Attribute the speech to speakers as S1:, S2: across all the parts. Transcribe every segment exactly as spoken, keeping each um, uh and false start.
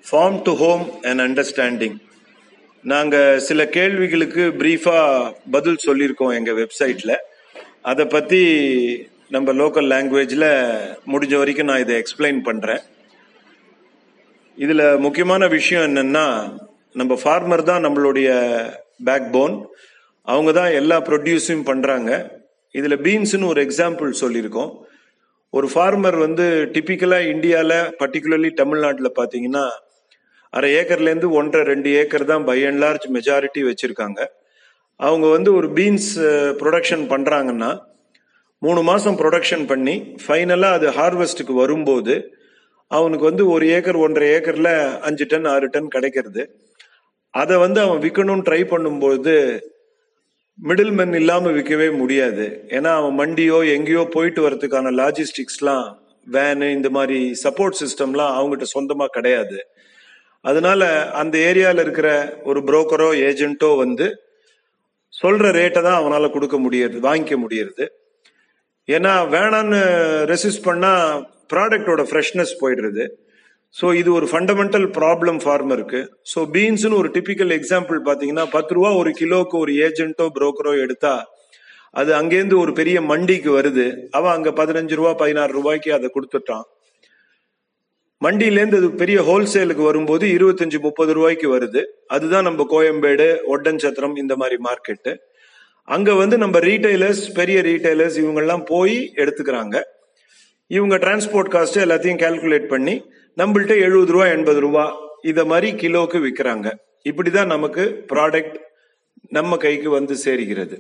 S1: Form to home and understanding. நாங்கள் சில கேள்விகளுக்கு பிரீஃபாக பதில் சொல்லியிருக்கோம் எங்கள் வெப்சைட்டில். அதை பற்றி நம்ம லோக்கல் லாங்குவேஜில் முடிஞ்ச வரைக்கும் நான் இதை எக்ஸ்பிளைன் பண்ணுறேன். இதில் முக்கியமான விஷயம் என்னென்னா, நம்ம ஃபார்மர் தான் நம்மளுடைய பேக் போன். அவங்க தான் எல்லா ப்ரொடியூஸும் பண்ணுறாங்க. இதில் பீன்ஸ்னு ஒரு எக்ஸாம்பிள் சொல்லியிருக்கோம். ஒரு ஃபார்மர் வந்து டிப்பிக்கலாக இந்தியாவில், பர்டிகுலர்லி தமிழ்நாட்டில் பார்த்தீங்கன்னா அரை ஏக்கர்லேருந்து ஒன்றரை ரெண்டு ஏக்கர் தான் பை அண்ட் லார்ஜ் மெஜாரிட்டி வச்சுருக்காங்க. அவங்க வந்து ஒரு பீன்ஸ் ப்ரொடக்ஷன் பண்ணுறாங்கன்னா மூணு மாதம் ப்ரொடக்ஷன் பண்ணி ஃபைனலாக அது ஹார்வெஸ்ட்டுக்கு வரும்போது அவனுக்கு வந்து ஒரு ஏக்கர் ஒன்றரை ஏக்கரில் அஞ்சு டன் ஆறு டன் கிடைக்கிறது. அதை வந்து அவன் விற்கணும்னு ட்ரை பண்ணும்போது மிடில் மென் இல்லாமல் விற்கவே முடியாது. ஏன்னா அவன் மண்டியோ எங்கேயோ போயிட்டு வரதுக்கான லாஜிஸ்டிக்ஸ்லாம், வேனு, இந்த மாதிரி சப்போர்ட் சிஸ்டம்லாம் அவங்ககிட்ட சொந்தமாக கிடையாது. அதனால அந்த ஏரியாவில் இருக்கிற ஒரு புரோக்கரோ ஏஜென்ட்டோ வந்து சொல்ற ரேட்டை தான் அவனால் கொடுக்க முடியாது, வாங்கிக்க முடியறது. ஏன்னா வேணான்னு ரெசிஸ்ட் பண்ணா ப்ராடக்டோட ஃப்ரெஷ்னஸ் போயிடுறது. ஸோ இது ஒரு ஃபண்டமெண்டல் ப்ராப்ளம் ஃபார்மருக்கு. ஸோ பீன்ஸ்னு ஒரு டிபிக்கல் எக்ஸாம்பிள் பார்த்தீங்கன்னா, பத்து ரூபா ஒரு கிலோக்கு ஒரு ஏஜென்ட்டோ புரோக்கரோ எடுத்தா அது அங்கேருந்து ஒரு பெரிய மண்டிக்கு வருது. அவன் அங்கே பதினஞ்சு ரூபா பதினாறு ரூபாய்க்கு அதை கொடுத்துட்டான். மண்டியிலேருந்து அது பெரிய ஹோல்சேலுக்கு வரும்போது இருபத்தஞ்சு முப்பது ரூபாய்க்கு வருது. அதுதான் நம்ம கோயம்பேடு, ஒட்டன்சத்திரம், இந்த மாதிரி மார்க்கெட்டு. அங்க வந்து நம்ம ரீட்டைலர்ஸ், பெரிய ரீட்டைலர்ஸ் இவங்கெல்லாம் போய் எடுத்துக்கிறாங்க. இவங்க டிரான்ஸ்போர்ட் காஸ்ட் எல்லாத்தையும் கால்குலேட் பண்ணி நம்மள்ட்ட எழுபது ரூபா எண்பது ரூபா இத மாதிரி கிலோக்கு விற்கிறாங்க. இப்படிதான் நமக்கு ப்ராடக்ட் நம்ம கைக்கு வந்து சேருகிறது.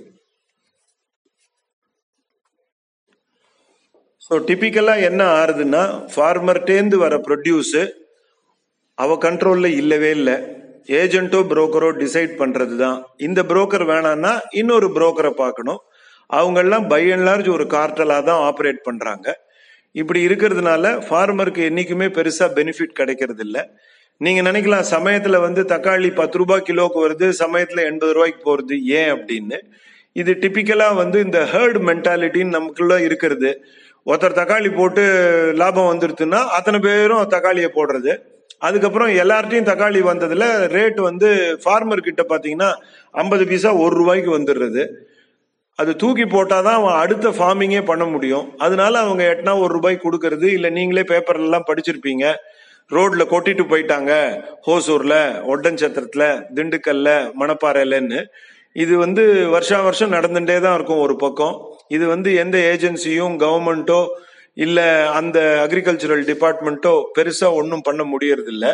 S1: ஸோ டிபிக்கலாக என்ன ஆறுதுன்னா, ஃபார்மர்டேந்து வர ப்ரொடியூஸு அவ கண்ட்ரோலில் இல்லவே இல்லை. ஏஜென்ட்டோ புரோக்கரோ டிசைட் பண்ணுறது தான். இந்த புரோக்கர் வேணான்னா இன்னொரு புரோக்கரை பார்க்கணும். அவங்கெல்லாம் பை அண்ட் லார்ஜ் ஒரு கார்ட்டலாக தான் ஆப்ரேட் பண்ணுறாங்க. இப்படி இருக்கிறதுனால ஃபார்மருக்கு என்றைக்குமே பெருசாக பெனிஃபிட் கிடைக்கிறது இல்லை. நீங்கள் நினைக்கலாம், சமயத்தில் வந்து தக்காளி பத்து ரூபாய் கிலோக்கு வருது, சமயத்தில் எண்பது ரூபாய்க்கு போகிறது ஏன் அப்படின்னு. இது டிபிக்கலாக வந்து இந்த ஹேர்டு மென்டாலிட்டின்னு நமக்குள்ள இருக்கிறது. ஒருத்தர் தக்காளி போட்டு லாபம் வந்துருச்சுன்னா அத்தனை பேரும் தக்காளியை போடுறது. அதுக்கப்புறம் எல்லார்ட்டையும் தக்காளி வந்ததுல ரேட் வந்து ஃபார்மர் கிட்ட பாத்தீங்கன்னா ஐம்பது பைசா ஒரு ரூபாய்க்கு வந்துடுறது. அது தூக்கி போட்டாதான் அவன் அடுத்த ஃபார்மிங்கே பண்ண முடியும். அதனால அவங்க எட்டனா ஒரு ரூபாய்க்கு கொடுக்கறது. இல்ல நீங்களே பேப்பர்ல எல்லாம் படிச்சிருப்பீங்க, ரோட்ல கொட்டிட்டு போயிட்டாங்க ஹோசூர்ல, ஒட்டன்சத்திரத்துல, திண்டுக்கல்ல, மணப்பாறையிலன்னு. இது வந்து வருஷா வருஷம் நடந்துட்டே தான் இருக்கும். ஒரு பக்கம் இது வந்து எந்த ஏஜென்சியும் கவர்மெண்ட்டோ இல்ல அந்த அக்ரிகல்ச்சரல் டிபார்ட்மெண்ட்டோ பெருசா ஒன்றும் பண்ண முடியறது இல்லை.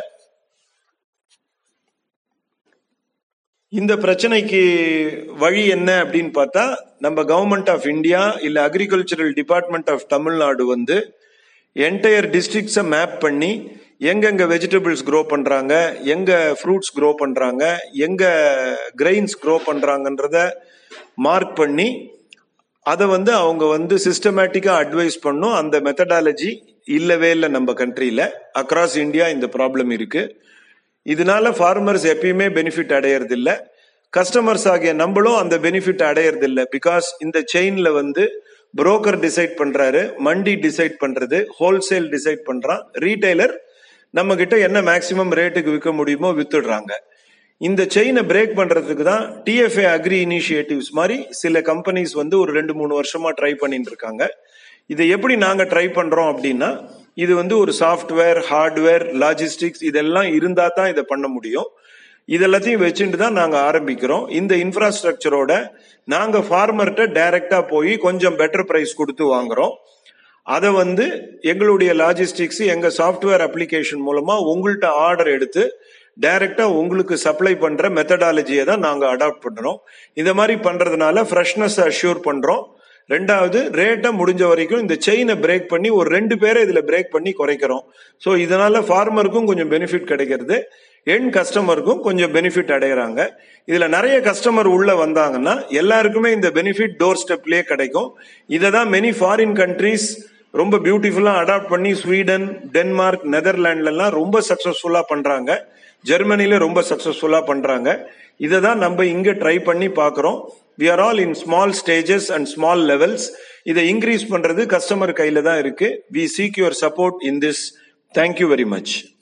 S1: இந்த பிரச்சனைக்கு வழி என்ன அப்படின்னு பார்த்தா, நம்ம கவர்மெண்ட் ஆஃப் இந்தியா இல்ல அக்ரிகல்ச்சரல் டிபார்ட்மெண்ட் ஆஃப் தமிழ்நாடு வந்து என்டையர் டிஸ்ட்ரிக்ட்ஸை மேப் பண்ணி எங்கெங்க வெஜிடபிள்ஸ் க்ரோ பண்றாங்க, எங்க ஃப்ரூட்ஸ் க்ரோ பண்றாங்க, எங்க கிரெயின்ஸ் க்ரோ பண்றாங்கன்றத மார்க் பண்ணி அதை வந்து அவங்க வந்து சிஸ்டமேட்டிக்கா அட்வைஸ் பண்ணும். அந்த மெத்தடாலஜி இல்லவே இல்லை நம்ம கண்ட்ரியில. அக்ராஸ் இந்தியா இந்த ப்ராப்ளம் இருக்கு. இதனால ஃபார்மர்ஸ் எப்பயுமே பெனிஃபிட் அடையறது இல்லை. கஸ்டமர்ஸ் ஆகிய நம்மளும் அந்த பெனிஃபிட் அடையறது இல்லை. பிகாஸ் இந்த செயின்ல வந்து புரோக்கர் டிசைட் பண்றாரு, மண்டி டிசைட் பண்றது, ஹோல்சேல் டிசைட் பண்றான், ரீட்டைலர் நம்ம கிட்ட என்ன மேக்சிமம் ரேட்டுக்கு விற்க முடியுமோ வித்துடுறாங்க. இந்த செயினை பிரேக் பண்றதுக்கு தான் டிஎஃப்ஏ அக்ரி இனிஷியேட்டிவ்ஸ் மாதிரி சில கம்பெனிஸ் வந்து ஒரு ரெண்டு மூணு வருஷமா ட்ரை பண்ணிட்டு இருக்காங்க. இதை எப்படி நாங்க ட்ரை பண்றோம் அப்படின்னா, இது வந்து ஒரு சாஃப்ட்வேர், ஹார்ட்வேர், லாஜிஸ்டிக்ஸ் இதெல்லாம் இருந்தா தான் இதை பண்ண முடியும். இதெல்லாத்தையும் வச்சுட்டு தான் நாங்க ஆரம்பிக்கிறோம். இந்த இன்ஃப்ராஸ்ட்ரக்சரோட நாங்க ஃபார்மர்கிட்ட டைரக்டா போய் கொஞ்சம் பெட்டர் பிரைஸ் கொடுத்து வாங்குறோம். அதை வந்து எங்களுடைய லாஜிஸ்டிக்ஸ், எங்க சாஃப்ட்வேர் அப்ளிகேஷன் மூலமா உங்கள்கிட்ட ஆர்டர் எடுத்து டைரக்டா உங்களுக்கு சப்ளை பண்ற மெத்தடாலஜியை தான் நாங்க அடாப்ட் பண்றோம். இந்த மாதிரி பண்றதுனால ஃப்ரெஷ்னஸ் அஷ்யூர் பண்றோம். ரெண்டாவது, ரேட்டை முடிஞ்ச வரைக்கும் இந்த செயினை பிரேக் பண்ணி ஒரு ரெண்டு பேரை இதுல பிரேக் பண்ணி குறைக்கிறோம். ஸோ இதனால ஃபார்மருக்கும் கொஞ்சம் பெனிஃபிட் கிடைக்கிறது, என் கஸ்டமருக்கும் கொஞ்சம் பெனிஃபிட் அடைகிறாங்க. இதுல நிறைய கஸ்டமர் உள்ள வந்தாங்கன்னா எல்லாருக்குமே இந்த பெனிஃபிட் டோர் ஸ்டெப்லயே கிடைக்கும். இதை தான் மெனி ஃபாரின் கண்ட்ரீஸ் ரொம்ப பியூட்டிஃபுல்லா அடாப்ட் பண்ணி ஸ்வீடன், டென்மார்க், நெதர்லாண்ட்ல எல்லாம் ரொம்ப சக்சஸ்ஃபுல்லா பண்றாங்க. ஜெர்மனில ரொம்ப சக்சஸ்ஃபுல்லா பண்றாங்க. இதை தான் நம்ம இங்க ட்ரை பண்ணி பார்க்கிறோம். we are all in small stages and small levels. இதை இன்க்ரீஸ் பண்றது கஸ்டமர் கையில தான் இருக்கு. we seek your support in this. Thank you very much.